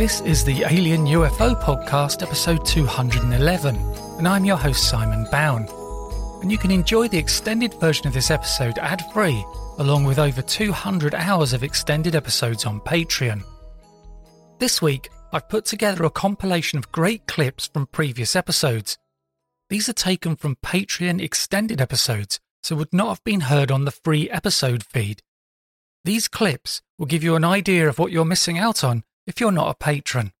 This is the Alien UFO Podcast, episode 211, and I'm your host, Simon Bown. And you can enjoy the extended version of this episode ad-free, along with over 200 hours of extended episodes on Patreon. This week, I've put together a compilation of great clips from previous episodes. These are taken from Patreon extended episodes, so would not have been heard on the free episode feed. These clips will give you an idea of what you're missing out on if you're not a patron.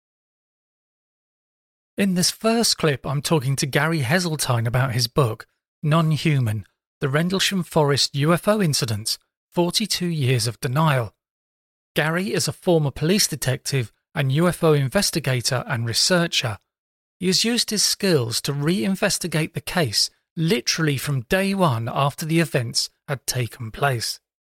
In this first clip, I'm talking to Gary Heseltine about his book, Non-Human, The Rendlesham Forest UFO Incidents, 42 Years of Denial. Gary is a former police detective and UFO investigator and researcher. He has used his skills to re-investigate the case literally from day one after the events had taken place.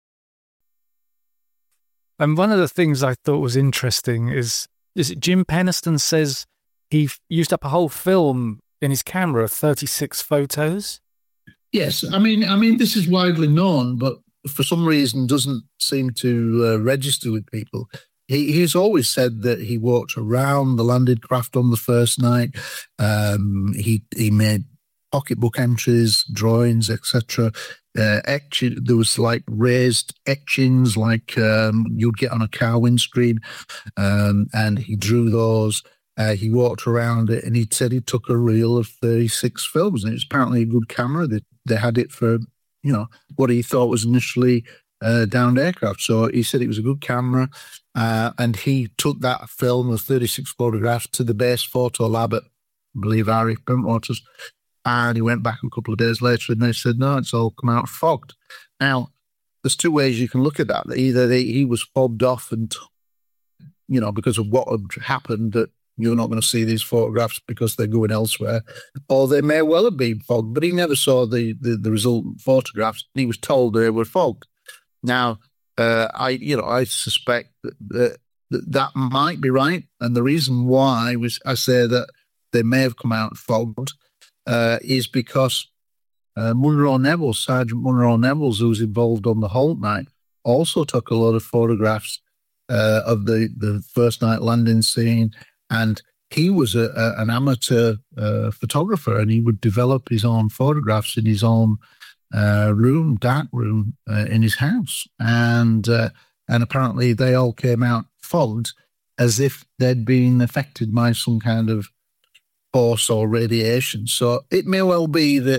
And one of the things I thought was interesting is Jim Penniston says he used up a whole film in his camera of 36 photos. Yes, I mean, this is widely known, but for some reason doesn't seem to register with people. He's always said that he walked around the landed craft on the first night. He made pocketbook entries, drawings, etc. There was like raised etchings like you'd get on a car windscreen, and he drew those. He walked around it, and he said he took a reel of 36 films, and it was apparently a good camera. They had it for, what he thought was initially downed aircraft. So he said it was a good camera, and he took that film of 36 photographs to the base photo lab at, I believe, RAF Bentwaters. And he went back a couple of days later and they said, no, it's all come out fogged. Now, there's two ways you can look at that. Either he was fobbed off and, because of what had happened, that you're not going to see these photographs because they're going elsewhere, or they may well have been fogged, but he never saw the resultant photographs. He was told they were fogged. Now, I suspect that might be right. And the reason why I say that they may have come out fogged is because Sergeant Munro Nevils, who was involved on the Holt night, also took a lot of photographs of the first night landing scene, and he was an amateur photographer, and he would develop his own photographs in his own dark room in his house, and apparently they all came out fogged as if they'd been affected by some kind of force or radiation. So it may well be that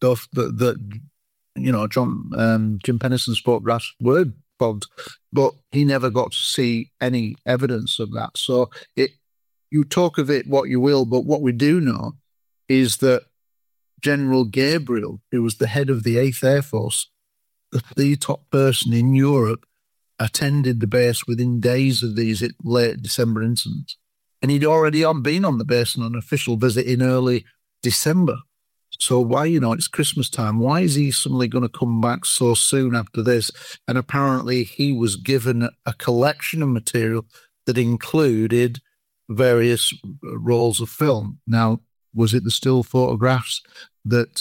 Jim Penniston's photographs were fogged, but he never got to see any evidence of that. So you talk of it what you will, but what we do know is that General Gabriel, who was the head of the 8th Air Force, the top person in Europe, attended the base within days of these late December incidents. And he'd already been on the base on an official visit in early December. So why, it's Christmas time. Why is he suddenly going to come back so soon after this? And apparently he was given a collection of material that included various rolls of film. Now, was it the still photographs that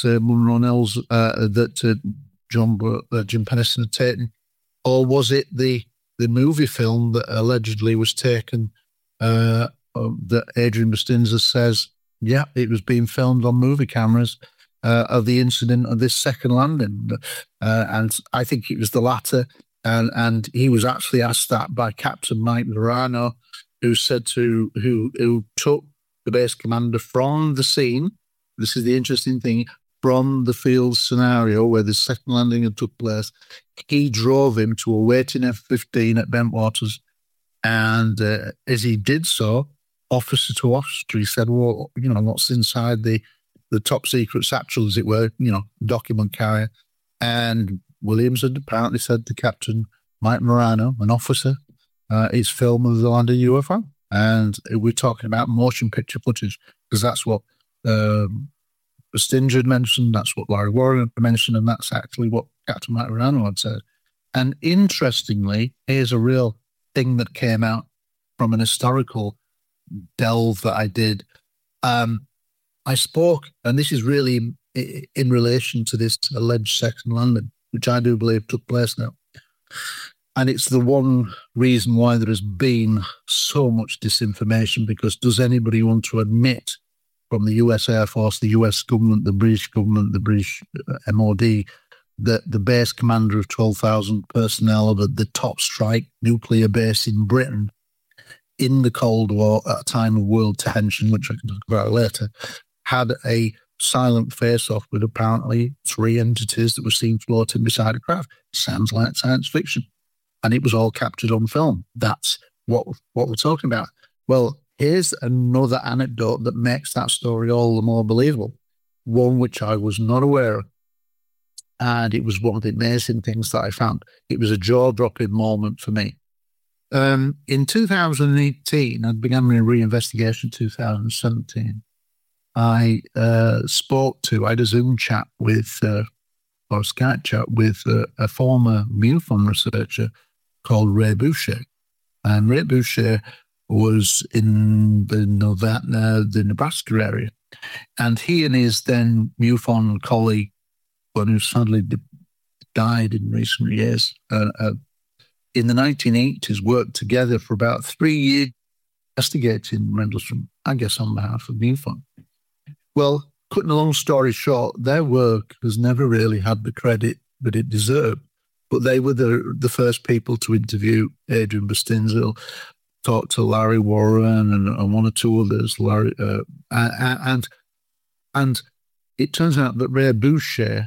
Jim Penniston had taken? Or was it the movie film that allegedly was taken that Adrian Bustinza says, yeah, it was being filmed on movie cameras of the incident of this second landing. And I think it was the latter. And he was actually asked that by Captain Mike Morano, who took the base commander from the scene. This is the interesting thing. From the field scenario where the second landing had took place, he drove him to a waiting F-15 at Bentwaters. And as he did so, officer to officer, he said, well, what's inside the top secret satchel, as it were, document carrier. And Williams had apparently said to Captain Mike Morano, an officer, it's film of the landed UFO. And we're talking about motion picture footage, because that's what Stinger had mentioned, that's what Larry Warren had mentioned, and that's actually what Captain Mike Morano had said. And interestingly, here's a real thing that came out from an historical delve that I did. I spoke, and this is really in relation to this alleged second landing, which I do believe took place now. And it's the one reason why there has been so much disinformation, because does anybody want to admit from the US Air Force, the US government, the British MOD, that the base commander of 12,000 personnel of the top strike nuclear base in Britain in the Cold War at a time of world tension, which I can talk about later, had a silent face-off with apparently 3 entities that were seen floating beside a craft? Sounds like science fiction. And it was all captured on film. That's what we're talking about. Well, here's another anecdote that makes that story all the more believable, one which I was not aware of. And it was one of the amazing things that I found. It was a jaw-dropping moment for me. In 2018, I began my reinvestigation in 2017. I had a Zoom chat with, or Skype chat with a former MUFON researcher called Ray Boucher. And Ray Boucher was in the Nebraska area. And he and his then MUFON colleague, one who sadly died in recent years, in the 1980s, worked together for about 3 years investigating Rendlesham, I guess on behalf of MUFON. Well, cutting a long story short, their work has never really had the credit that it deserved. But they were the first people to interview Adrian Bustinzil, talk to Larry Warren and one or two others. And it turns out that Ray Boucher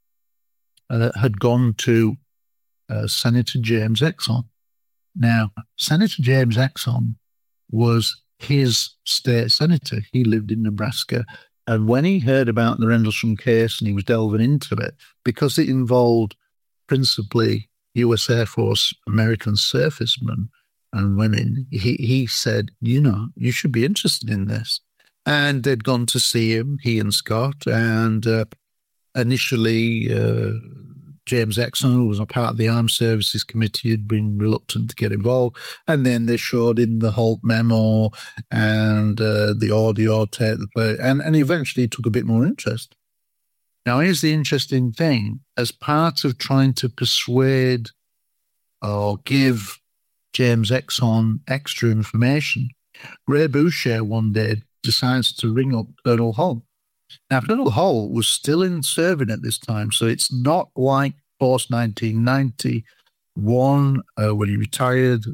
had gone to Senator James Exxon. Now, Senator James Exxon was his state senator. He lived in Nebraska. And when he heard about the Rendlesham case and he was delving into it, because it involved principally US Air Force American servicemen and women, he said, you should be interested in this. And they'd gone to see him, he and Scott, and initially James Exxon, who was a part of the Armed Services Committee, had been reluctant to get involved. And then they showed him the Holt memo and the audio tape, and eventually he took a bit more interest. Now, here's the interesting thing. As part of trying to persuade or give James Exxon extra information, Ray Boucher one day decides to ring up Colonel Holt. Now, Colonel Holt was still in serving at this time, so it's not like post-1991 when he retired.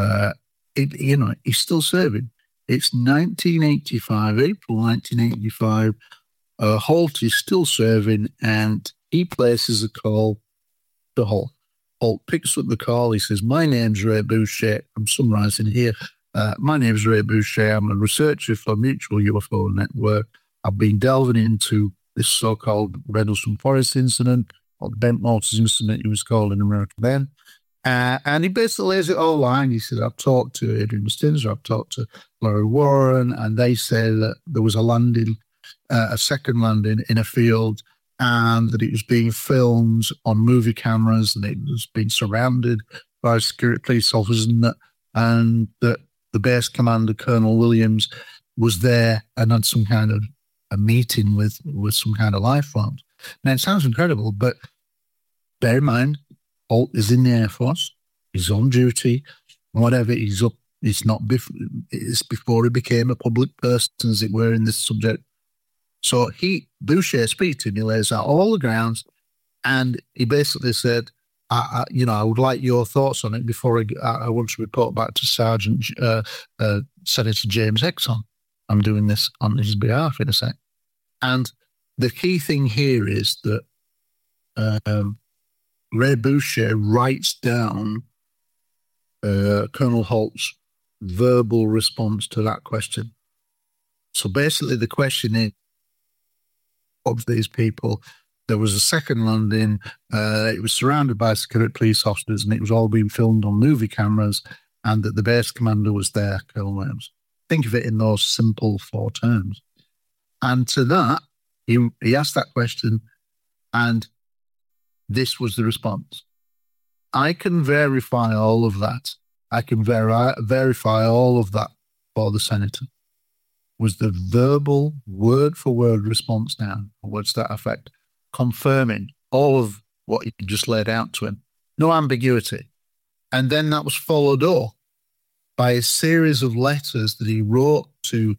He's still serving. It's 1985, April 1985. Holt is still serving, and he places a call to Holt. Holt picks up the call. He says, "My name's Ray Boucher." I'm summarising here. "My name's Ray Boucher. I'm a researcher for Mutual UFO Network. I've been delving into this so-called Rendlesham Forest incident, or the Bent Motors incident it was called in America then." And he basically lays it all out. He said, "I've talked to Adrian Bustinzil, I've talked to Larry Warren, and they say that there was a landing, a second landing in a field, and that it was being filmed on movie cameras, and it was being surrounded by security police officers, and that the base commander, Colonel Williams, was there and had some kind of a meeting with some kind of life forms." Now, it sounds incredible, but bear in mind, Holt is in the Air Force. He's on duty. Whatever he's up, it's before he became a public person, as it were, in this subject. So Boucher speaks to him, he lays out all the grounds, and he basically said, I would like your thoughts on it before I want to report back to Sergeant Senator James Exxon. I'm doing this on his behalf in a sec. And the key thing here is that Ray Boucher writes down Colonel Holt's verbal response to that question. So basically the question is, of these people, there was a second landing, it was surrounded by security police officers, and it was all being filmed on movie cameras, and that the base commander was there, Colonel Williams. Think of it in those simple 4 terms. And to that, he asked that question, and this was the response. I can verify all of that. I can verify all of that for the senator. Was the verbal, word-for-word response down, or words to that effect, confirming all of what he just laid out to him. No ambiguity. And then that was followed up by a series of letters that he wrote to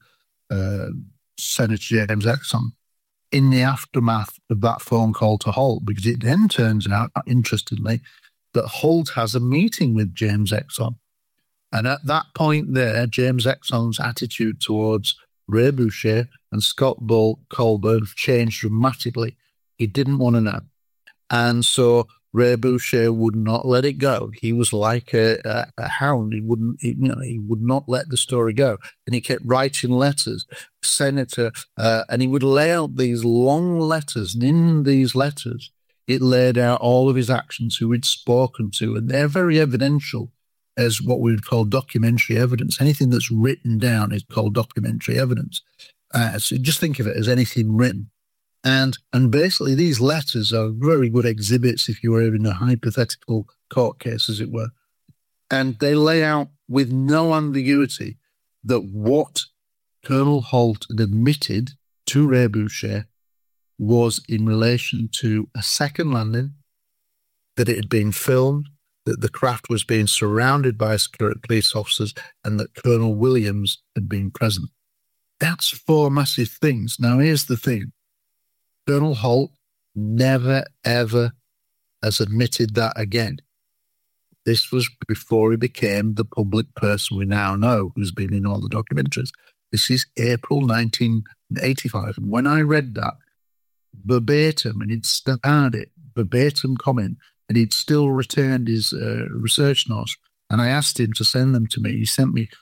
Senator James Exon in the aftermath of that phone call to Holt, because it then turns out, interestingly, that Holt has a meeting with James Exon. And at that point there, James Exon's attitude towards Ray Boucher and Scott Colborne changed dramatically. He didn't want to know. And so Ray Boucher would not let it go. He was like a hound. He would not let the story go. And he kept writing letters, Senator, and he would lay out these long letters. And in these letters, it laid out all of his actions, who he'd spoken to, and they're very evidential as what we would call documentary evidence. Anything that's written down is called documentary evidence. So just think of it as anything written. And basically these letters are very good exhibits if you were in a hypothetical court case, as it were. And they lay out with no ambiguity that what Colonel Holt had admitted to Ray Boucher was in relation to a second landing, that it had been filmed, that the craft was being surrounded by security police officers, and that Colonel Williams had been present. That's 4 massive things. Now, here's the thing. Colonel Holt never, ever has admitted that again. This was before he became the public person we now know, who's been in all the documentaries. This is April 1985. And when I read that verbatim, and he'd started it, verbatim comment, and he'd still returned his research notes, and I asked him to send them to me. He sent me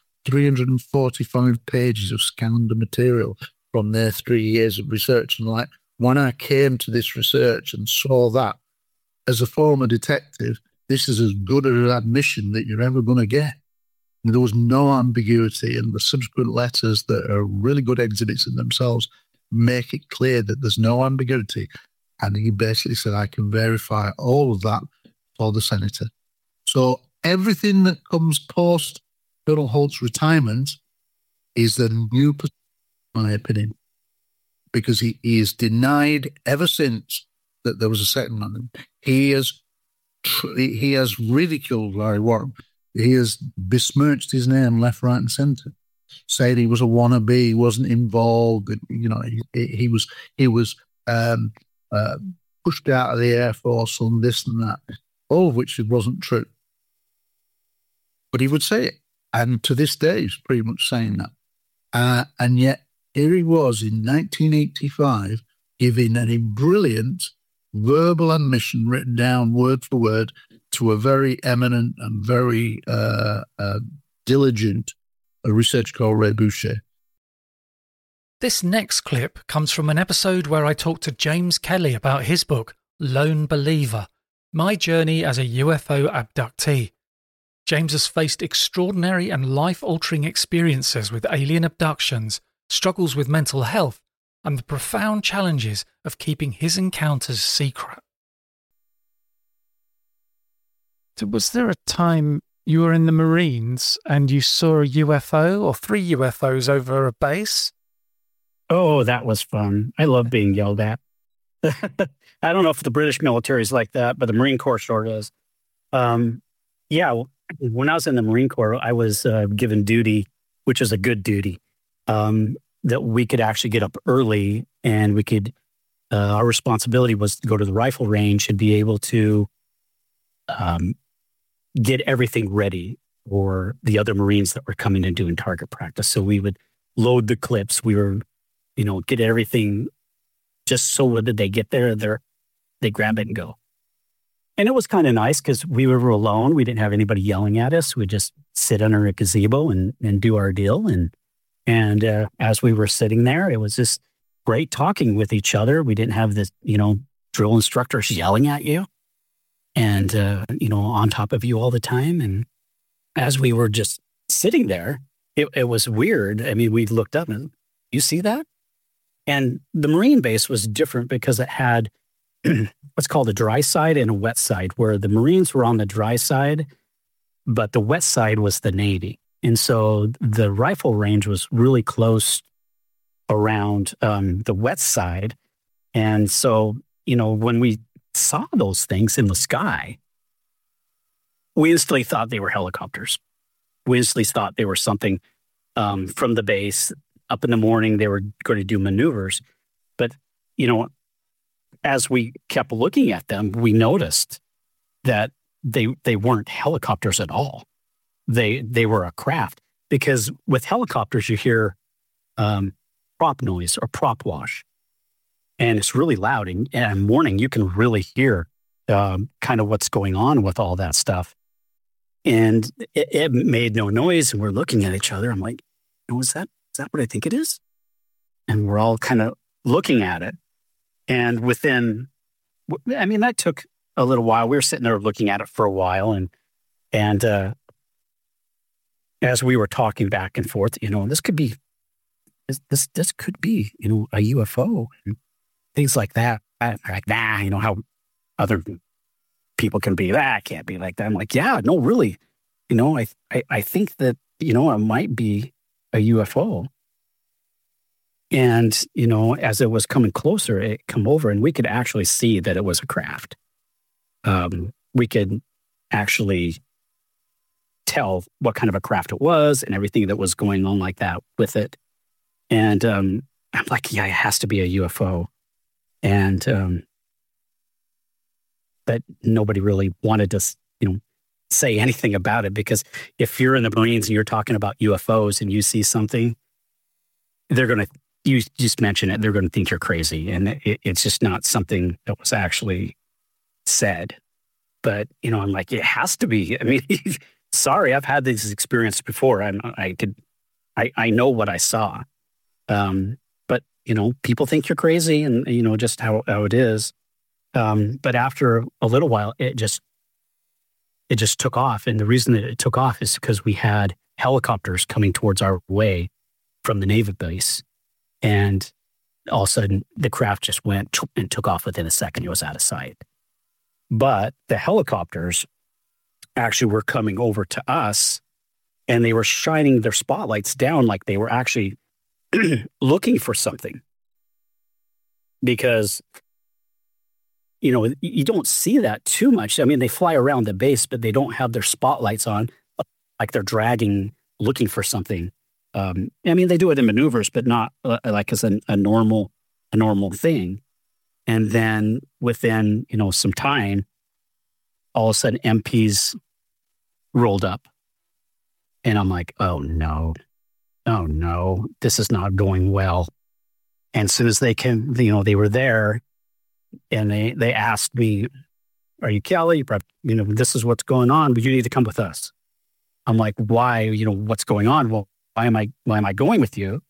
345 pages of scanned material from their 3 years of research. And like, when I came to this research and saw that, as a former detective, this is as good an admission that you're ever going to get. And there was no ambiguity, and the subsequent letters that are really good exhibits in themselves make it clear that there's no ambiguity. And he basically said, I can verify all of that for the senator. So everything that comes post Colonel Holt's retirement is the new position, in my opinion, because he is denied ever since that there was a second landing. He has ridiculed Larry Warren. He has besmirched his name left, right, and centre. Said he was a wannabe, he wasn't involved. He was pushed out of the Air Force on this and that, all of which it wasn't true. But he would say it, and to this day, he's pretty much saying that. And yet, here he was in 1985 giving a brilliant verbal admission written down word for word to a very eminent and very diligent researcher called Ray Boucher. This next clip comes from an episode where I talked to James Kelly about his book, Lone Believer, My Journey as a UFO Abductee. James has faced extraordinary and life-altering experiences with alien abductions, struggles with mental health, and the profound challenges of keeping his encounters secret. So was there a time you were in the Marines and you saw a UFO or 3 UFOs over a base? Oh, that was fun. I love being yelled at. I don't know if the British military is like that, but the Marine Corps sure does. Yeah, when I was in the Marine Corps, I was given duty, which is a good duty, that we could actually get up early, and we could, our responsibility was to go to the rifle range and be able to get everything ready for the other Marines that were coming and doing target practice. So we would load the clips. We were, get everything just so that they get there, they grab it and go. And it was kind of nice because we were alone. We didn't have anybody yelling at us. We'd just sit under a gazebo and do our deal. And as we were sitting there, it was just great talking with each other. We didn't have this, drill instructors yelling at you and, on top of you all the time. And as we were just sitting there, it was weird. I mean, we looked up and, you see that? And the Marine base was different because it had what's called a dry side and a wet side, where the Marines were on the dry side, but the wet side was the Navy. And so the rifle range was really close around the wet side. And so, when we saw those things in the sky, we instantly thought they were helicopters. We instantly thought they were something from the base. Up in the morning, they were going to do maneuvers. But, as we kept looking at them, we noticed that they weren't helicopters at all. They were a craft, because with helicopters, you hear prop noise or prop wash, and it's really loud. And in the morning, you can really hear kind of what's going on with all that stuff. And it made no noise, and we're looking at each other. I'm like, is that what I think it is? And we're all kind of looking at it. And that took a little while. We were sitting there looking at it for a while. And as we were talking back and forth, this could be a UFO and things like that. Like, how other people can be that. I can't be like that. I'm like, yeah, no, really. I think that, it might be a UFO. And, as it was coming closer, it come over and we could actually see that it was a craft. We could actually tell what kind of a craft it was and everything that was going on like that with it. And I'm like, yeah, it has to be a UFO. And but nobody really wanted to, say anything about it, because if you're in the Marines and you're talking about UFOs and you see something, you just mention it, they're going to think you're crazy. And it's just not something that was actually said. But, I'm like, it has to be. I mean, sorry, I've had this experience before. I know what I saw. But, people think you're crazy, and, just how it is. But after a little while, it just took off. And the reason that it took off is because we had helicopters coming towards our way from the Navy base. And all of a sudden, the craft just went and took off within a second. It was out of sight. But the helicopters actually were coming over to us, and they were shining their spotlights down like they were actually looking for something. Because, you don't see that too much. I mean, they fly around the base, but they don't have their spotlights on like they're dragging, looking for something. They do it in maneuvers, but not like as a normal thing. And then within, some time, all of a sudden MPs rolled up, and I'm like, oh no, this is not going well. And as soon as they came, they were there, and they asked me, are you Kelly? This is what's going on, but you need to come with us. I'm like, why? What's going on? Well, why am I going with you?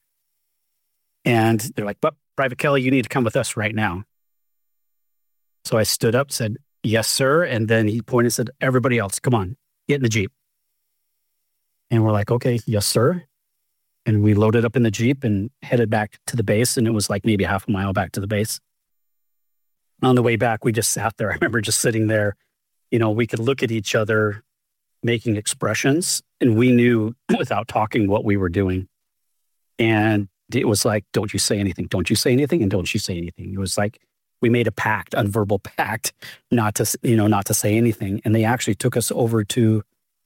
And they're like, but Private Kelly, you need to come with us right now. So I stood up, said, yes, sir. And then he pointed and said, everybody else, come on, get in the Jeep. And we're like, okay, yes, sir. And we loaded up in the Jeep and headed back to the base. And it was like maybe half a mile back to the base. On the way back, we just sat there. I remember just sitting there. We could look at each other, making expressions, and we knew without talking what we were doing. And it was like, don't you say anything, don't you say anything, and don't you say anything. It was like we made a pact, a verbal pact, not to say anything. And they actually took us over to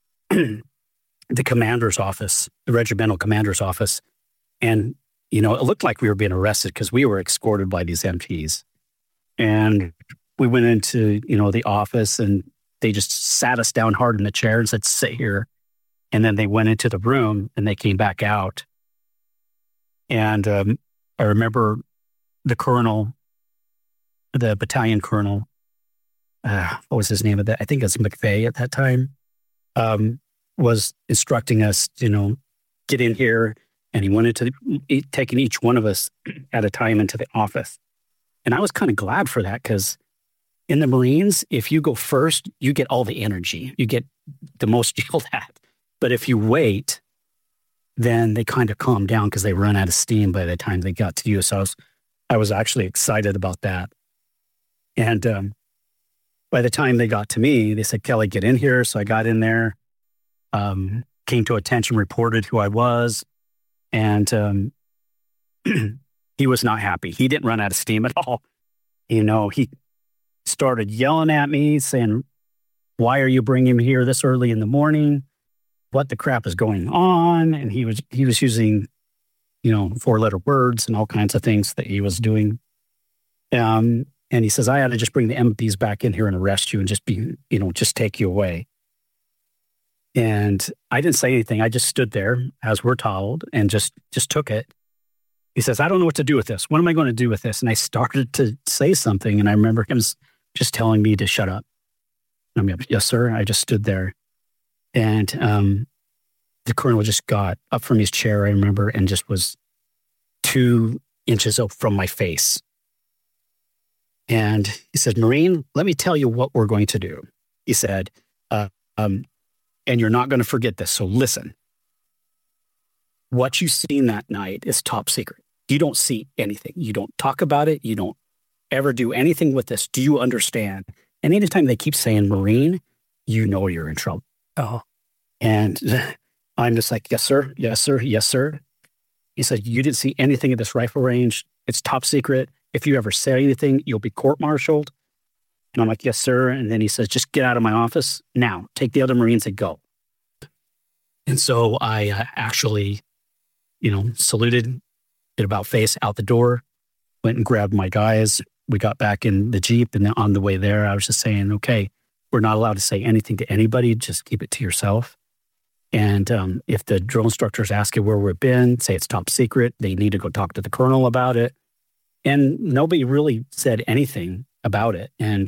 the commander's office, the regimental commander's office. And, it looked like we were being arrested because we were escorted by these MPs. And we went into, the office, and they just sat us down hard in the chair and said, sit here. And then they went into the room, and they came back out. And I remember the colonel, the battalion colonel, what was his name of that? I think it was McVeigh at that time, was instructing us, get in here. And he wanted to taking each one of us at a time into the office. And I was kind of glad for that, because in the Marines, if you go first, you get all the energy. You get the most yelled at. But if you wait, then they kind of calm down because they run out of steam by the time they got to you. So I was actually excited about that. And by the time they got to me, they said, Kelly, get in here. So I got in there, came to attention, reported who I was. And he was not happy. He didn't run out of steam at all. He started yelling at me, saying why are you bringing him here this early in the morning? What the crap is going on? And he was using, 4-letter words and all kinds of things that he was doing. And he says, I ought to just bring the MPs back in here and arrest you and just take you away. And I didn't say anything. I just stood there as we're told and just took it. He says, I don't know what to do with this. What am I going to do with this? And I started to say something. And I remember him just telling me to shut up. And I'm like, yes, sir. I just stood there. And the colonel just got up from his chair, I remember, and just was 2 inches up from my face. And he said, Marine, let me tell you what we're going to do. He said, and you're not going to forget this. So listen, what you seen that night is top secret. You don't see anything. You don't talk about it. You don't ever do anything with this. Do you understand? And anytime they keep saying Marine, you're in trouble. Oh. And I'm just like, yes, sir. Yes, sir. Yes, sir. He said, you didn't see anything at this rifle range. It's top secret. If you ever say anything, you'll be court-martialed. And I'm like, yes, sir. And then he says, just get out of my office now. Take the other Marines and go. And so I actually, saluted, did about face out the door, went and grabbed my guys. We got back in the Jeep. And on the way there, I was just saying, okay, we're not allowed to say anything to anybody. Just keep it to yourself. And if the drill instructors ask you where we've been, say it's top secret. They need to go talk to the colonel about it. And nobody really said anything about it. And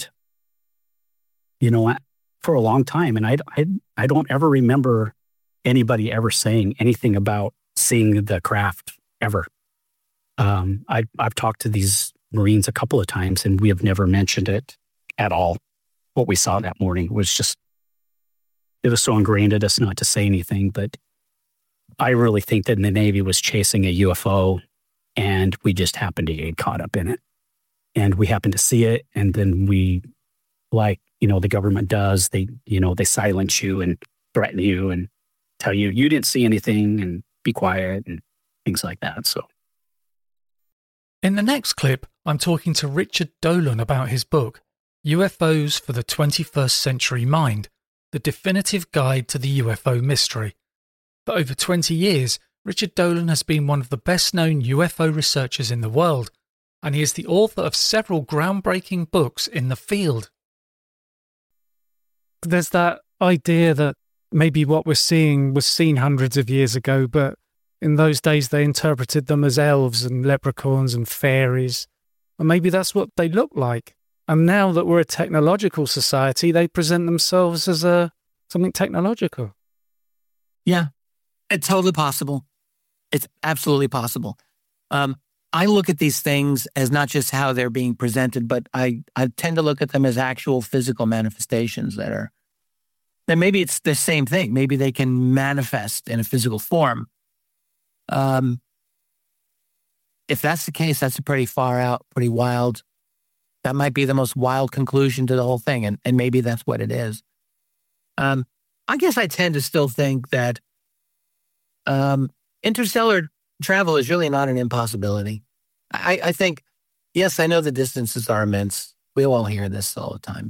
for a long time, and I don't ever remember anybody ever saying anything about seeing the craft ever. I've talked to these Marines a couple of times, and we have never mentioned it at all. What we saw that morning was it was so ingrained in us not to say anything. But I really think that the Navy was chasing a UFO, and we just happened to get caught up in it. And we happened to see it, and then we, the government does, they silence you and threaten you and tell you didn't see anything and be quiet and things like that. So in the next clip, I'm talking to Richard Dolan about his book, UFOs for the 21st Century Mind, the definitive guide to the UFO mystery. For over 20 years, Richard Dolan has been one of the best-known UFO researchers in the world, and he is the author of several groundbreaking books in the field. There's that idea that maybe what we're seeing was seen hundreds of years ago, but in those days they interpreted them as elves and leprechauns and fairies. And maybe that's what they look like. And now that we're a technological society, they present themselves as something technological. Yeah, it's totally possible. It's absolutely possible. I look at these things as not just how they're being presented, but I tend to look at them as actual physical manifestations that maybe it's the same thing. Maybe they can manifest in a physical form. If that's the case, that's a pretty far out, pretty wild. That might be the most wild conclusion to the whole thing. And maybe that's what it is. I guess I tend to still think that interstellar travel is really not an impossibility. I think, yes, I know the distances are immense. We all hear this all the time.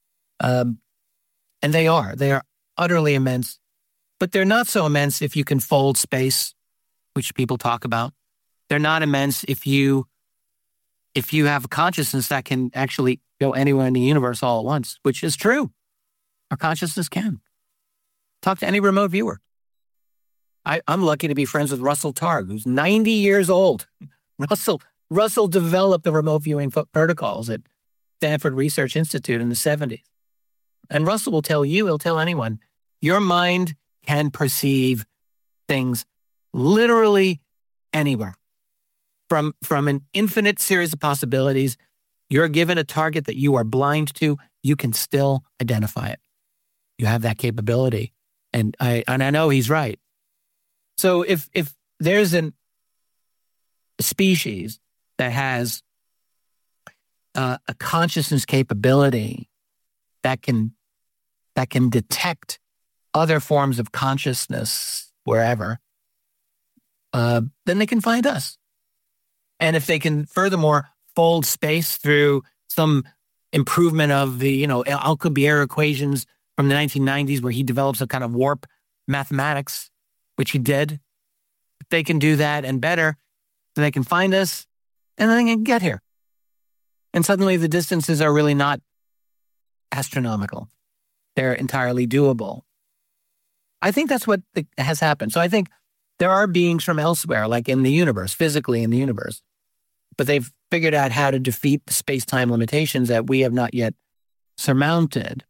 And they are utterly immense, but they're not so immense if you can fold space, which people talk about. They're not immense if you have a consciousness that can actually go anywhere in the universe all at once, which is true. Our consciousness can. Talk to any remote viewer. I'm lucky to be friends with Russell Targ, who's 90 years old. Russell developed the remote viewing protocols at Stanford Research Institute in the 70s. And Russell will tell you, he'll tell anyone, your mind can perceive things literally anywhere. From an infinite series of possibilities, you're given a target that you are blind to, you can still identify it. You have that capability. And I know he's right. So if there's a species that has a consciousness capability that can detect other forms of consciousness wherever, then they can find us. And if they can furthermore fold space through some improvement of the, Alcubierre equations from the 1990s where he develops a kind of warp mathematics, which he did. If they can do that and better, then they can find us and then they can get here. And suddenly the distances are really not astronomical. They're entirely doable. I think that's what has happened. So I think there are beings from elsewhere, like in the universe, physically in the universe, but they've figured out how to defeat the space-time limitations that we have not yet surmounted.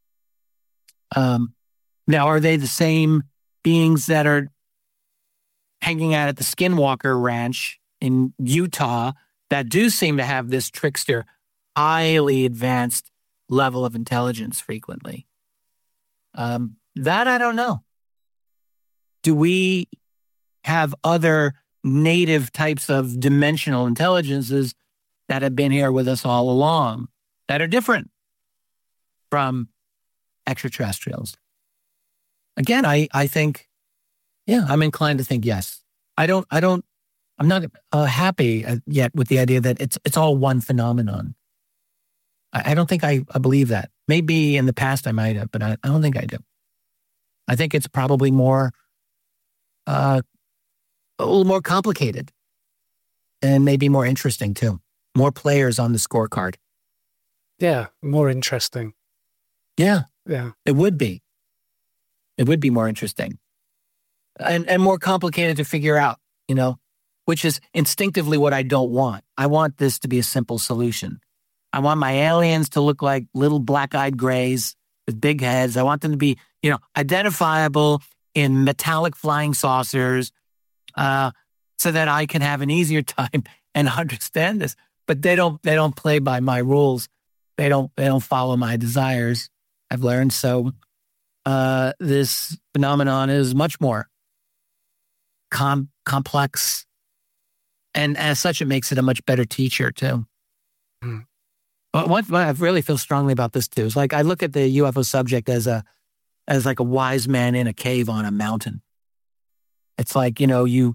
Now, are they the same beings that are hanging out at the Skinwalker Ranch in Utah that do seem to have this trickster, highly advanced level of intelligence frequently? That I don't know. Do we have other native types of dimensional intelligences that have been here with us all along that are different from extraterrestrials? Again, I think, yeah, I'm inclined to think yes. I'm not happy yet with the idea that it's all one phenomenon. I don't think I believe that. Maybe in the past I might have, but I don't think I do. I think it's probably more, a little more complicated and maybe more interesting too. More players on the scorecard. Yeah, more interesting. Yeah. Yeah. It would be. It would be more interesting and more complicated to figure out, which is instinctively what I don't want. I want this to be a simple solution. I want my aliens to look like little black-eyed grays with big heads. I want them to be, identifiable in metallic flying saucers, so that I can have an easier time and understand this. But they don't play by my rules. They don't follow my desires, I've learned. So this phenomenon is much more complex. And as such, it makes it a much better teacher too. Mm. What I really feel strongly about this too is like I look at the UFO subject as like a wise man in a cave on a mountain. It's like, you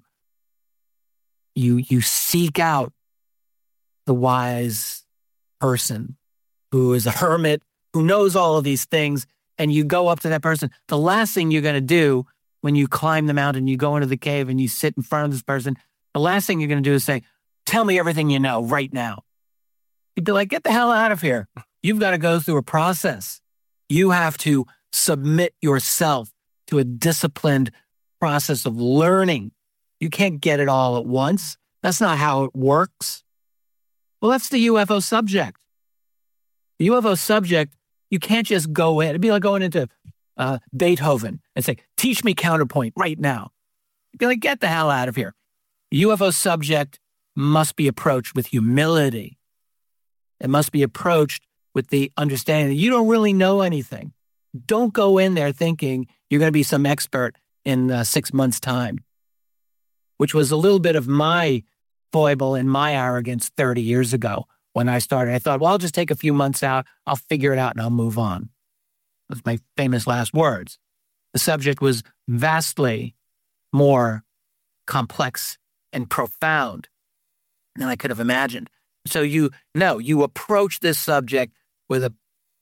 seek out the wise person who is a hermit, who knows all of these things, and you go up to that person. The last thing you're going to do when you climb the mountain, you go into the cave and you sit in front of this person, the last thing you're going to do is say, tell me everything you know right now. You'd be like, get the hell out of here. You've got to go through a process. You have to submit yourself to a disciplined process of learning. You can't get it all at once. That's not how it works. Well, that's the UFO subject. The UFO subject, you can't just go in. It'd be like going into Beethoven and say, teach me counterpoint right now. You'd be like, get the hell out of here. The UFO subject must be approached with humility. It must be approached with the understanding that you don't really know anything. Don't go in there thinking you're going to be some expert in 6 months' time, which was a little bit of my foible and my arrogance 30 years ago when I started. I thought, well, I'll just take a few months out. I'll figure it out and I'll move on. Those my famous last words. The subject was vastly more complex and profound than I could have imagined. So you approach this subject with a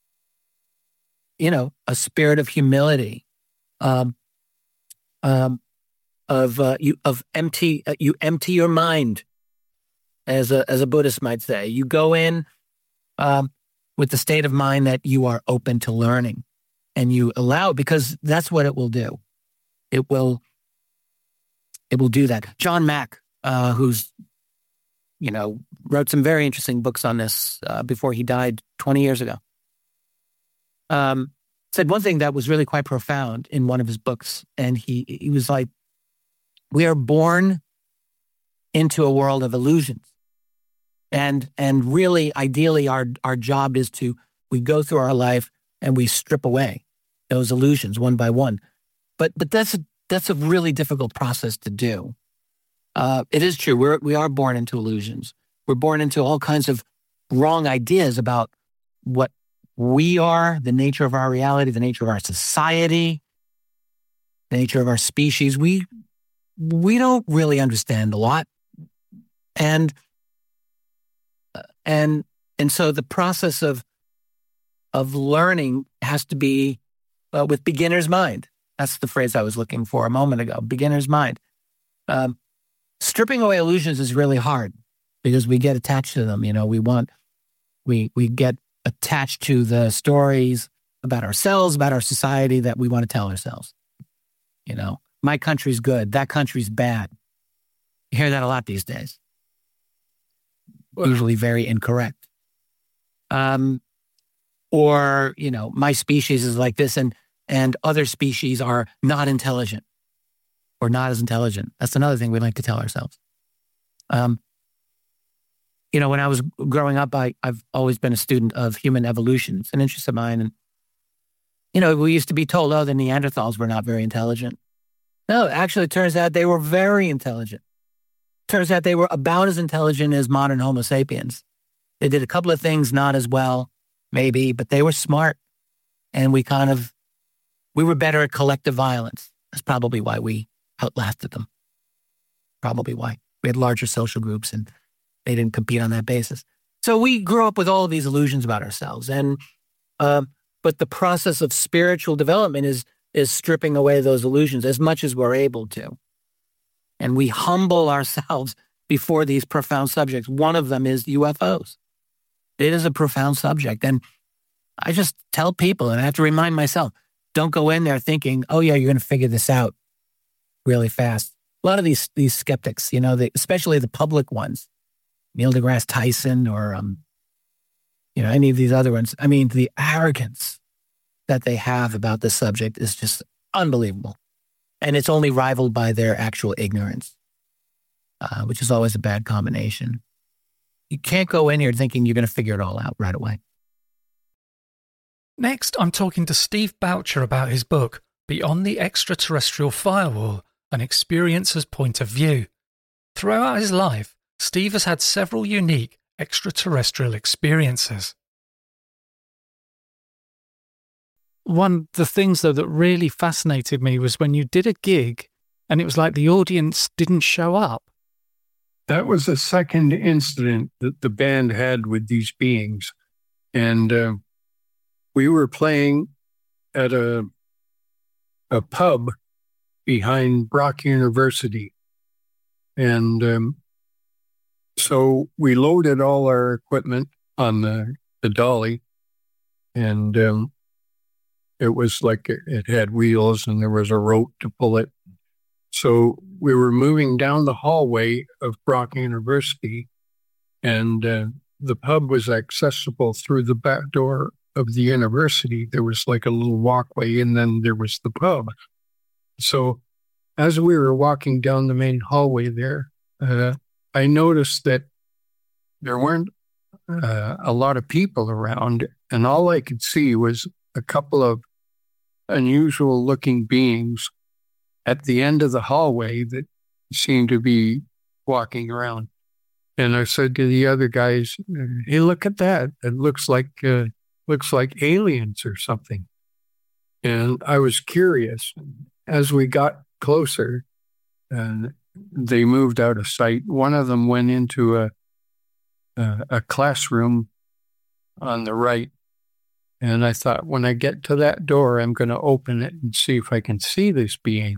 spirit of humility, you empty your mind, as a Buddhist might say. You go in with the state of mind that you are open to learning, and you allow, because that's what it will do. It will do that. John Mack, who's wrote some very interesting books on this before he died 20 years ago. Said one thing that was really quite profound in one of his books. And he was like, we are born into a world of illusions. And really, ideally, our job is we go through our life and we strip away those illusions one by one. But that's a really difficult process to do. It is true. We are born into illusions. We're born into all kinds of wrong ideas about what we are, the nature of our reality, the nature of our society, the nature of our species. We don't really understand a lot. And so the process of learning has to be with beginner's mind. That's the phrase I was looking for a moment ago, beginner's mind. Stripping away illusions is really hard because we get attached to them. We get attached to the stories about ourselves, about our society that we want to tell ourselves. My country's good, that country's bad. You hear that a lot these days. Usually very incorrect. Or, my species is like this and other species are not intelligent or not as intelligent. That's another thing we like to tell ourselves. When I was growing up, I've always been a student of human evolution. It's an interest of mine. And, we used to be told, the Neanderthals were not very intelligent. No, actually, it turns out they were very intelligent. Turns out they were about as intelligent as modern Homo sapiens. They did a couple of things not as well, maybe, but they were smart. And we were better at collective violence. That's probably why we outlasted them. Probably why. We had larger social groups and they didn't compete on that basis. So we grew up with all of these illusions about ourselves. And but the process of spiritual development is stripping away those illusions as much as we're able to. And we humble ourselves before these profound subjects. One of them is UFOs. It is a profound subject. And I just tell people, and I have to remind myself, don't go in there thinking, you're going to figure this out really fast. A lot of these skeptics, especially the public ones, Neil deGrasse Tyson or, any of these other ones. I mean, the arrogance that they have about this subject is just unbelievable. And it's only rivaled by their actual ignorance, which is always a bad combination. You can't go in here thinking you're going to figure it all out right away. Next, I'm talking to Steve Boucher about his book, Beyond the Extraterrestrial Firewall, An Experiencer's Point of View. Throughout his life, Steve has had several unique extraterrestrial experiences. One of the things, though, that really fascinated me was when you did a gig and it was like the audience didn't show up. That was the second incident that the band had with these beings. And we were playing at a pub behind Brock University. And so we loaded all our equipment on the dolly. And it was like it had wheels and there was a rope to pull it. So we were moving down the hallway of Brock University, and the pub was accessible through the back door of the university. There was like a little walkway, and then there was the pub. So as we were walking down the main hallway there, I noticed that there weren't a lot of people around, and all I could see was a couple of unusual looking beings at the end of the hallway that seemed to be walking around. And I said to the other guys, "Hey, look at that. It looks like aliens or something." And I was curious. As we got closer, they moved out of sight. One of them went into a classroom on the right. And I thought, when I get to that door, I'm going to open it and see if I can see this being.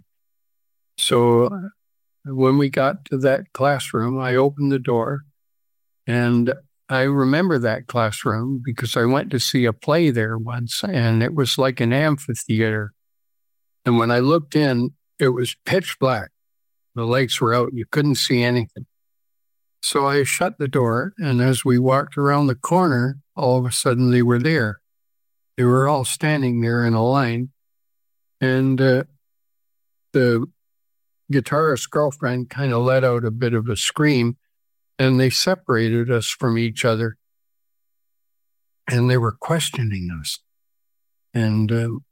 So when we got to that classroom, I opened the door, and I remember that classroom because I went to see a play there once, and it was like an amphitheater. And when I looked in, it was pitch black. The lights were out. You couldn't see anything. So I shut the door, and as we walked around the corner, all of a sudden they were there. They were all standing there in a line, and the guitarist's girlfriend kind of let out a bit of a scream, and they separated us from each other, and they were questioning us. And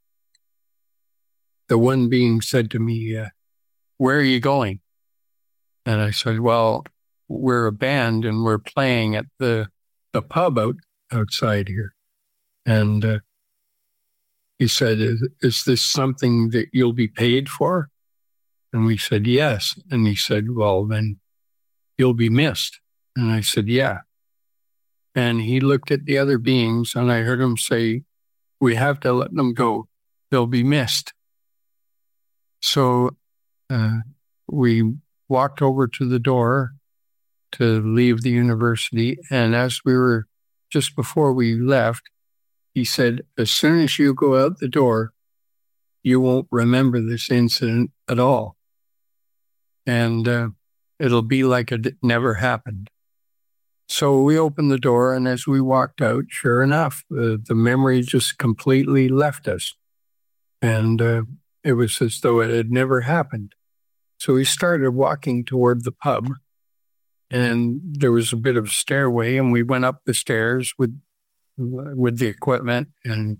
the one being said to me, "Where are you going?" And I said, "Well, we're a band, and we're playing at the pub outside here." And he said, is this something that you'll be paid for? And we said, yes. And he said, well, then you'll be missed. And I said, yeah. And he looked at the other beings, and I heard him say, we have to let them go. they'll be missed. So we walked over to the door to leave the university. And as we were, just before we left, he said, as soon as you go out the door, you won't remember this incident at all. And it'll be like it never happened. So we opened the door, and as we walked out, sure enough, the memory just completely left us. And it was as though it had never happened. So we started walking toward the pub, and there was a bit of a stairway, and we went up the stairs with the equipment and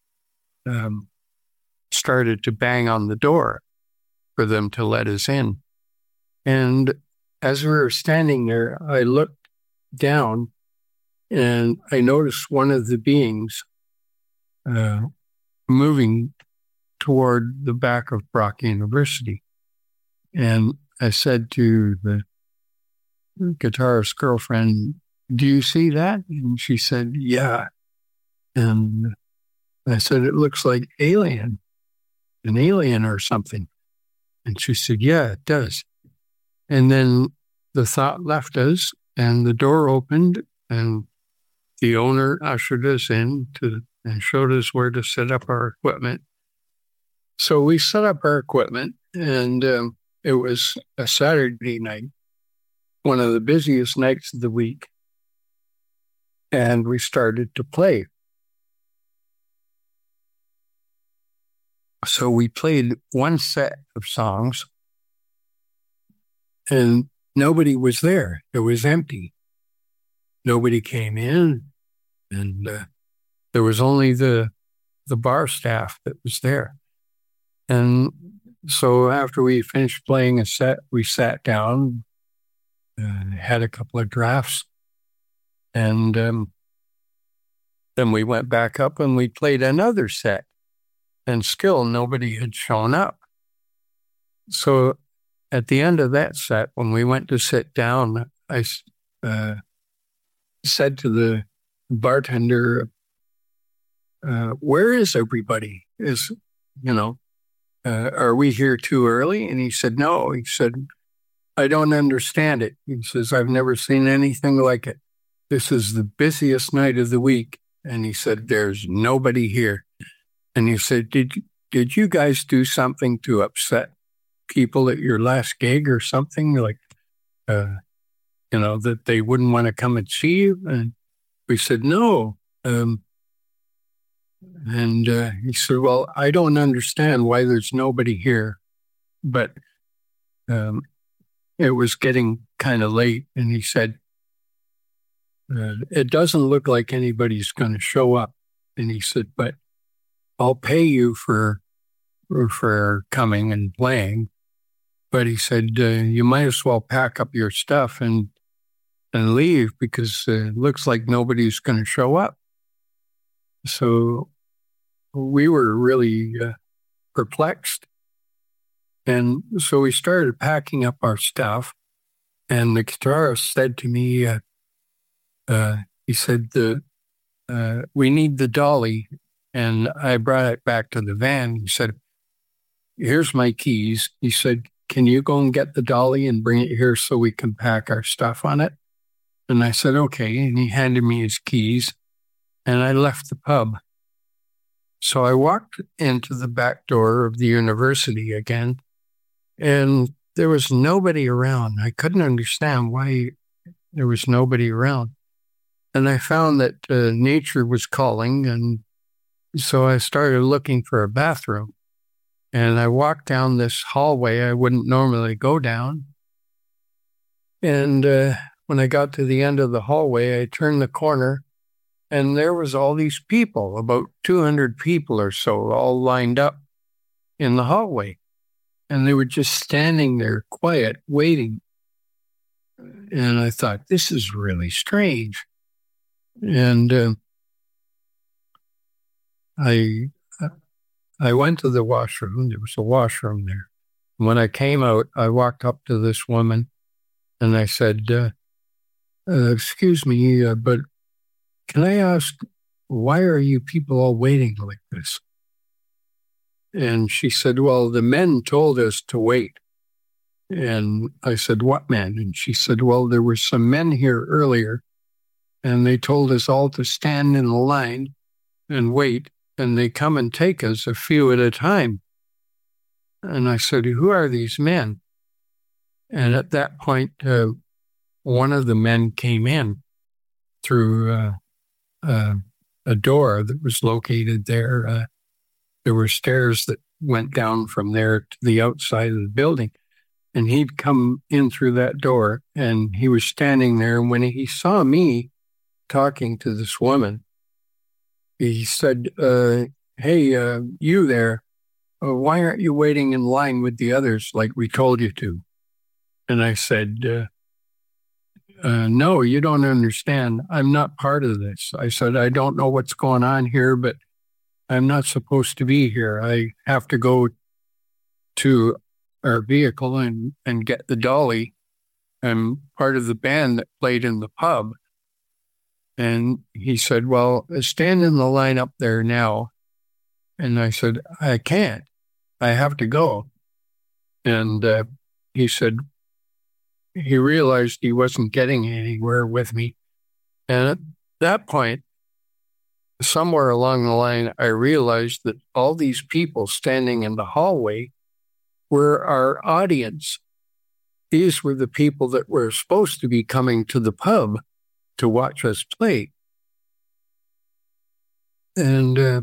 started to bang on the door for them to let us in. And as we were standing there, I looked down and I noticed one of the beings moving toward the back of Brock University. And I said to the guitarist's girlfriend, do you see that? And she said, yeah. And I said, it looks like an alien or something. And she said, yeah, it does. And then the thought left us, and the door opened, and the owner ushered us in and showed us where to set up our equipment. So we set up our equipment, and it was a Saturday night, one of the busiest nights of the week. And we started to play. So we played one set of songs, and nobody was there. It was empty. Nobody came in, and there was only the bar staff that was there. And so after we finished playing a set, we sat down, had a couple of drafts, and then we went back up and we played another set, and still nobody had shown up. So at the end of that set, when we went to sit down, I said to the bartender, where is everybody? Are we here too early? And he said, no. He said, I don't understand it. He says, I've never seen anything like it. This is the busiest night of the week. And he said, there's nobody here. And he said, did you guys do something to upset people at your last gig or something, like, that they wouldn't want to come and see you? And we said, no. And he said, well, I don't understand why there's nobody here. But it was getting kind of late. And he said, it doesn't look like anybody's going to show up. And he said, but I'll pay you for coming and playing. But he said, you might as well pack up your stuff and leave, because it looks like nobody's going to show up. So we were really perplexed. And so we started packing up our stuff. And the guitarist said to me, he said, we need the dolly. And I brought it back to the van. He said, here's my keys. He said, can you go and get the dolly and bring it here so we can pack our stuff on it? And I said, okay. And he handed me his keys, and I left the pub. So I walked into the back door of the university again, and there was nobody around. I couldn't understand why there was nobody around. And I found that nature was calling, and so I started looking for a bathroom. And I walked down this hallway I wouldn't normally go down. And when I got to the end of the hallway, I turned the corner, and there was all these people, about 200 people or so, all lined up in the hallway. And they were just standing there quiet, waiting. And I thought, this is really strange. And I went to the washroom. There was a washroom there. When I came out, I walked up to this woman and I said, excuse me, but can I ask, why are you people all waiting like this? And she said, well, the men told us to wait. And I said, what men? And she said, well, there were some men here earlier, and they told us all to stand in the line and wait, and they come and take us a few at a time. And I said, who are these men? And at that point, one of the men came in through a door that was located there. There were stairs that went down from there to the outside of the building. And he'd come in through that door, and he was standing there. And when he saw me talking to this woman, he said, hey, you there, why aren't you waiting in line with the others like we told you to? And I said, no, you don't understand. I'm not part of this. I said, I don't know what's going on here, but I'm not supposed to be here. I have to go to our vehicle and get the dolly. I'm part of the band that played in the pub. And he said, well, stand in the line up there now. And I said, I can't. I have to go. And he said, he realized he wasn't getting anywhere with me. And at that point, somewhere along the line, I realized that all these people standing in the hallway were our audience. These were the people that were supposed to be coming to the pub to watch us play. And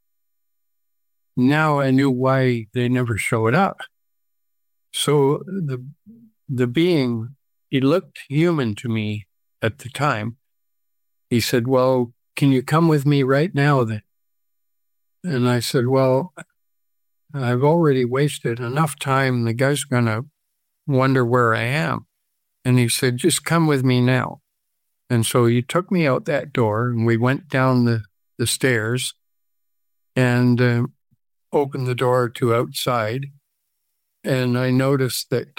now I knew why they never showed up. So the being, he looked human to me at the time. He said, well, can you come with me right now then? And I said, well, I've already wasted enough time. The guy's going to wonder where I am. And he said, just come with me now. And so he took me out that door, and we went down the stairs and opened the door to outside. And I noticed that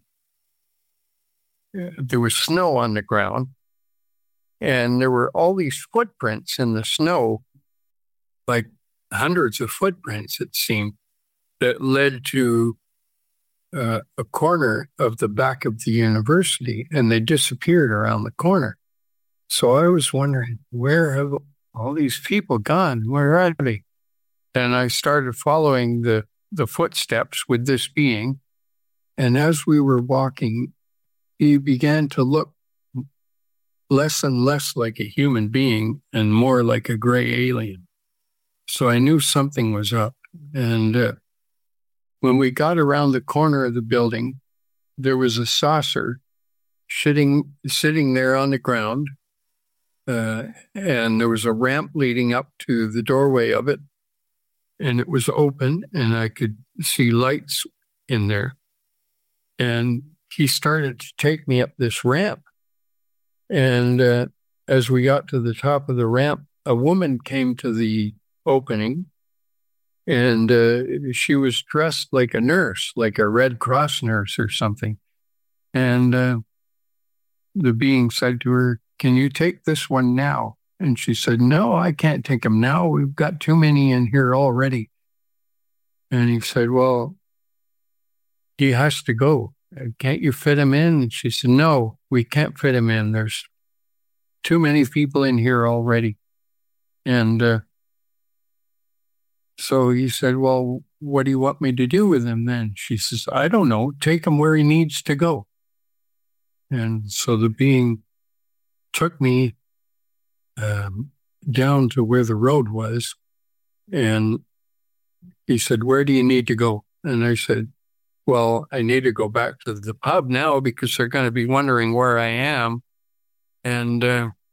there was snow on the ground, and there were all these footprints in the snow, like hundreds of footprints, it seemed, that led to a corner of the back of the university, and they disappeared around the corner. So I was wondering, where have all these people gone? Where are they? And I started following the footsteps with this being. And as we were walking, he began to look less and less like a human being and more like a gray alien. So I knew something was up. And when we got around the corner of the building, there was a saucer sitting there on the ground. And there was a ramp leading up to the doorway of it. And it was open, and I could see lights in there. And he started to take me up this ramp. And as we got to the top of the ramp, a woman came to the opening, and she was dressed like a nurse, like a Red Cross nurse or something. And the being said to her, can you take this one now? And she said, no, I can't take him now. We've got too many in here already. And he said, well, he has to go. Can't you fit him in? And she said, no, we can't fit him in. There's too many people in here already. And so he said, well, what do you want me to do with him then? She says, I don't know. Take him where he needs to go. And so the being took me down to where the road was. And he said, where do you need to go? And I said, well, I need to go back to the pub now because they're going to be wondering where I am. And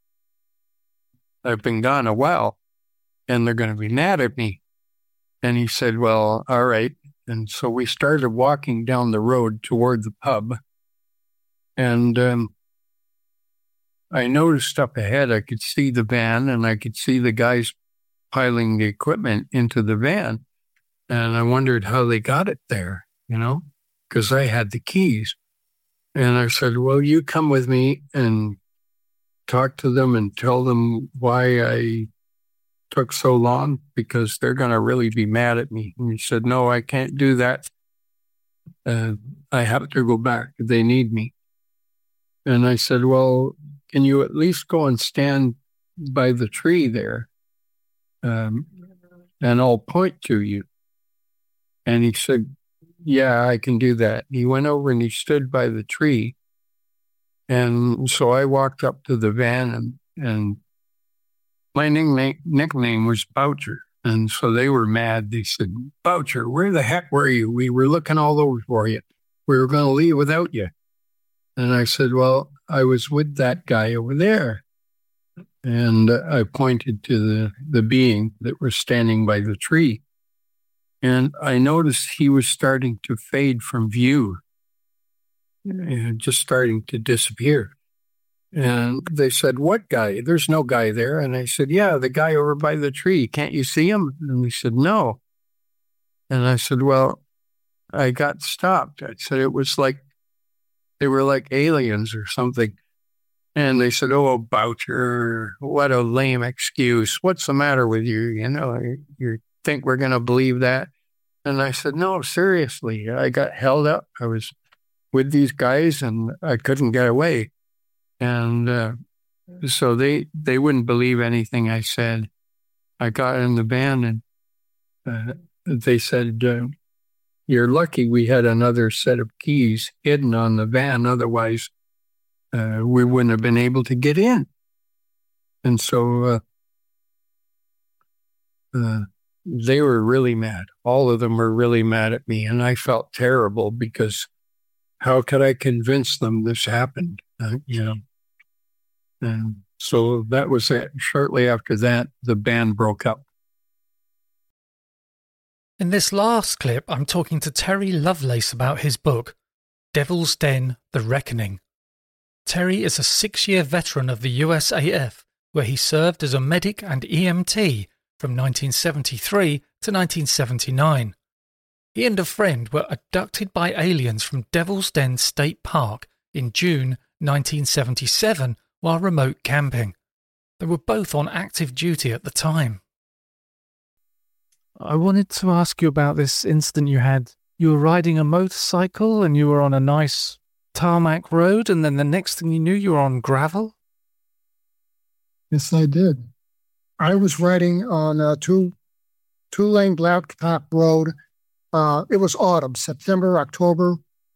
I've been gone a while, and they're going to be mad at me. And he said, well, all right. And so we started walking down the road toward the pub. And I noticed up ahead, I could see the van, and I could see the guys piling the equipment into the van. And I wondered how they got it there, because I had the keys. And I said, well, you come with me and talk to them and tell them why I took so long because they're going to really be mad at me. And he said, no, I can't do that. I have to go back. They need me. And I said, well, can you at least go and stand by the tree there? And I'll point to you. And he said, yeah, I can do that. He went over and he stood by the tree. And so I walked up to the van and my nickname was Boucher. And so they were mad. They said, Boucher, where the heck were you? We were looking all over for you. We were going to leave without you. And I said, well, I was with that guy over there. And I pointed to the being that was standing by the tree. And I noticed he was starting to fade from view, just starting to disappear. And they said, what guy? There's no guy there. And I said, yeah, the guy over by the tree. Can't you see him? And he said, no. And I said, well, I got stopped. I said, it was like, they were like aliens or something. And they said, oh, Boucher, what a lame excuse. What's the matter with you? You know, you think we're going to believe that? And I said, no, seriously. I got held up. I was with these guys and I couldn't get away. And so they wouldn't believe anything I said. I got in the van and they said, you're lucky we had another set of keys hidden on the van. Otherwise, we wouldn't have been able to get in. And so they were really mad. All of them were really mad at me. And I felt terrible because how could I convince them this happened? And so that was it. Shortly after that, the band broke up. In this last clip, I'm talking to Terry Lovelace about his book, Devil's Den, The Reckoning. Terry is a 6-year veteran of the USAF, where he served as a medic and EMT from 1973 to 1979. He and a friend were abducted by aliens from Devil's Den State Park in June 1977 while remote camping. They were both on active duty at the time. I wanted to ask you about this incident you had. You were riding a motorcycle and you were on a nice tarmac road, and then the next thing you knew, you were on gravel? Yes, I did. I was riding on a two-lane blacktop road. It was autumn, September, October,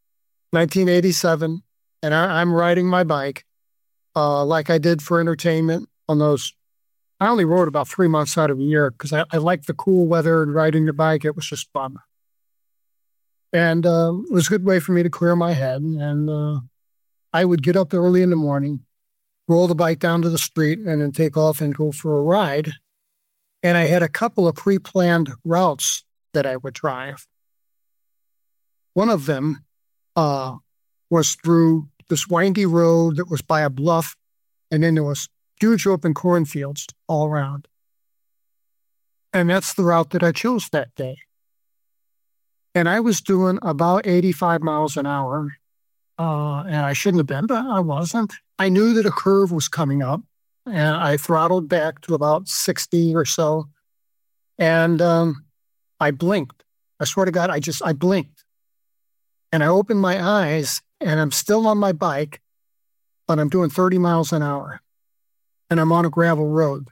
1987, and I'm riding my bike like I did for entertainment on those. I only rode about 3 months out of the year because I liked the cool weather and riding the bike. It was just fun. And it was a good way for me to clear my head. And I would get up early in the morning, roll the bike down to the street, and then take off and go for a ride. And I had a couple of pre-planned routes that I would drive. One of them was through this windy road that was by a bluff, and then there was huge open cornfields all around. And that's the route that I chose that day. And I was doing about 85 miles an hour, and I shouldn't have been, but I wasn't. I knew that a curve was coming up, and I throttled back to about 60 or so, and I blinked. I swear to God, I blinked. And I opened my eyes, and I'm still on my bike, but I'm doing 30 miles an hour, and I'm on a gravel road.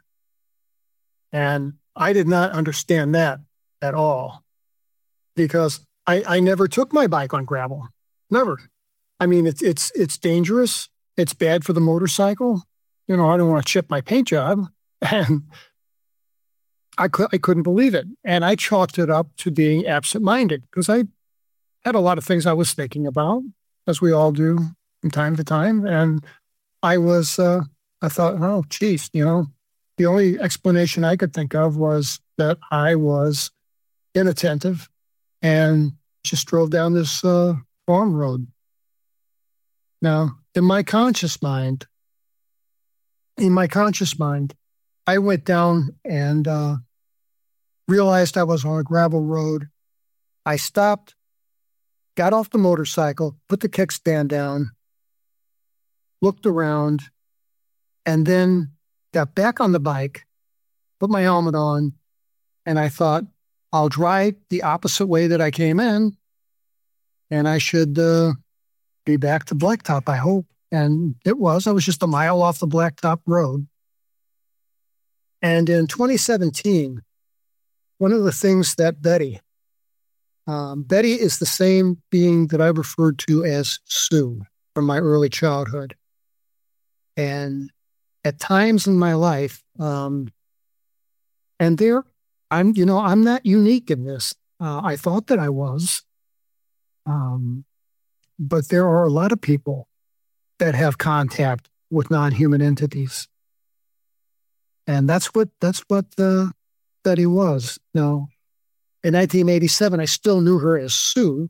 And I did not understand that at all, because I never took my bike on gravel. Never. I mean, it's dangerous. It's bad for the motorcycle. You know, I don't want to chip my paint job. And I couldn't believe it. And I chalked it up to being absent-minded because I had a lot of things I was thinking about, as we all do from time to time. And I thought, oh, geez, you know, the only explanation I could think of was that I was inattentive and just drove down this farm road. Now, in my conscious mind, I went down and realized I was on a gravel road. I stopped, got off the motorcycle, put the kickstand down, looked around, and then got back on the bike put my helmet on, and I thought, I'll drive the opposite way that I came in, and I should be back to Blacktop, I hope. And I was just a mile off the Blacktop Road. And in 2017, one of the things that Betty is the same being that I referred to as Sue from my early childhood. And at times in my life, I'm not unique in this. I thought that I was. But there are a lot of people that have contact with non-human entities. And that's what Betty was. Now, in 1987, I still knew her as Sue.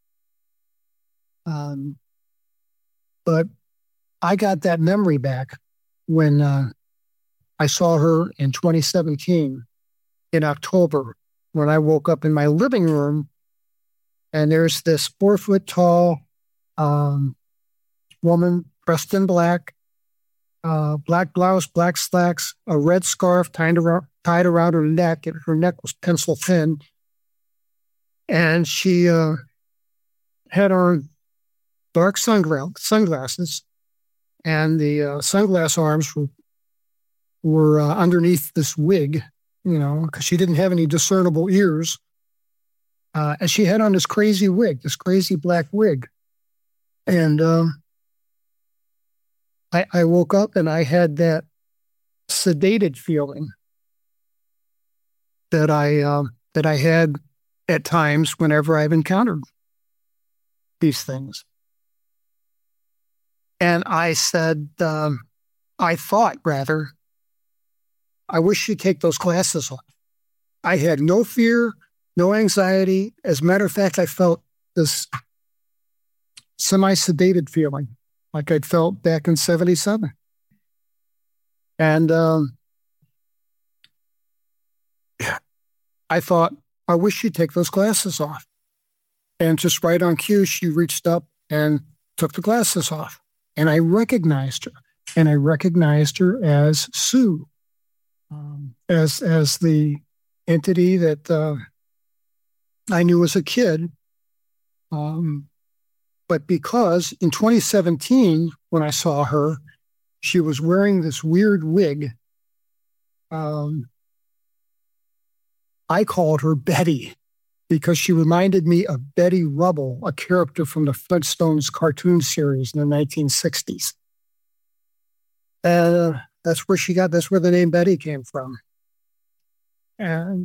But I got that memory back when I saw her in 2017 in October, when I woke up in my living room, and there's this 4-foot tall woman dressed in black, black blouse, black slacks, a red scarf tied around her neck, and her neck was pencil thin. And she had on dark sunglasses, and the sunglass arms were underneath this wig, because she didn't have any discernible ears. And she had on this crazy wig, this crazy black wig. And I woke up and I had that sedated feeling that I had at times whenever I've encountered these things. And I said, I thought, I wish she'd take those glasses off. I had no fear, no anxiety. As a matter of fact, I felt this semi-sedated feeling like I'd felt back in 77. And I thought, I wish she'd take those glasses off. And just right on cue, she reached up and took the glasses off. And I recognized her. And I recognized her as Sue, as the entity that I knew as a kid. But because in 2017, when I saw her, she was wearing this weird wig. I called her Betty because she reminded me of Betty Rubble, a character from the Flintstones cartoon series in the 1960s. And that's where the name Betty came from. And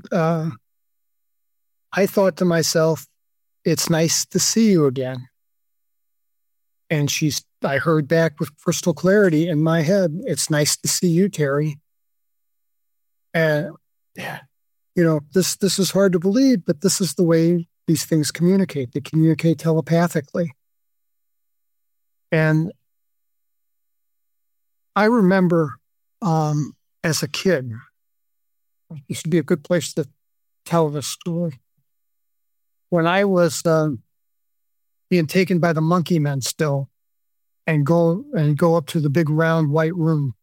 I thought to myself, it's nice to see you again. And I heard back with crystal clarity in my head, it's nice to see you, Terry. And, this is hard to believe, but this is the way these things communicate. They communicate telepathically. And I remember as a kid, it used to be a good place to tell this story. When I was being taken by the monkey men still and go up to the big round white room,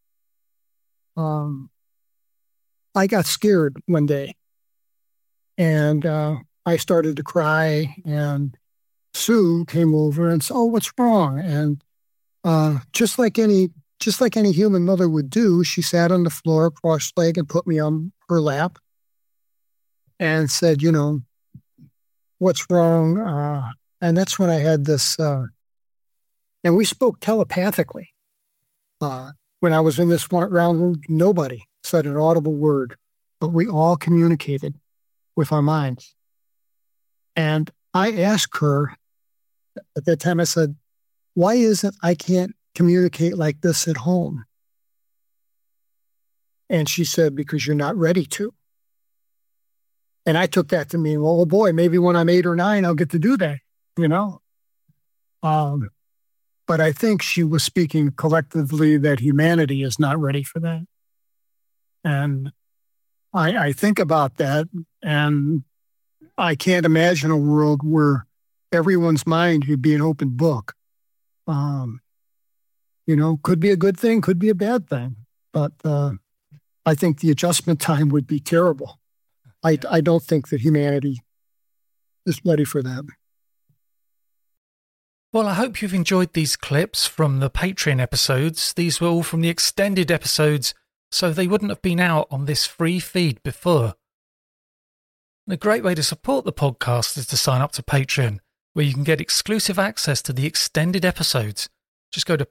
I got scared one day, and I started to cry, and Sue came over and said, "Oh, what's wrong?" And just like any human mother would do, she sat on the floor, cross-legged, and put me on her lap and said, "What's wrong?" And that's when I had this, and we spoke telepathically. When I was in this round room, nobody said an audible word, but we all communicated with our minds. And I asked her at that time, I said, "Why is it I can't communicate like this at home?" And she said, "Because you're not ready to." And I took that to mean, well, oh boy, maybe when I'm 8 or 9, I'll get to do that, But I think she was speaking collectively that humanity is not ready for that. And I think about that, and I can't imagine a world where everyone's mind would be an open book. Could be a good thing, could be a bad thing. But I think the adjustment time would be terrible. I don't think that humanity is ready for that. Well, I hope you've enjoyed these clips from the Patreon episodes. These were all from the extended episodes, so they wouldn't have been out on this free feed before. And a great way to support the podcast is to sign up to Patreon, where you can get exclusive access to the extended episodes. Just go to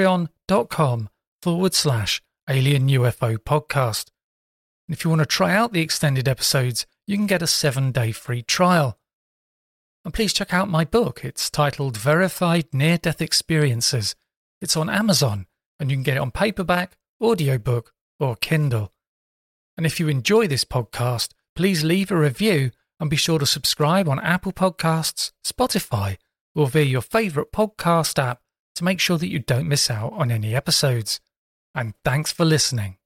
patreon.com/Alien UFO podcast. And if you want to try out the extended episodes, you can get a 7-day free trial. And please check out my book. It's titled Verified Near-Death Experiences. It's on Amazon, and you can get it on paperback, audiobook, or Kindle. And if you enjoy this podcast, please leave a review and be sure to subscribe on Apple Podcasts, Spotify, or via your favourite podcast app to make sure that you don't miss out on any episodes. And thanks for listening.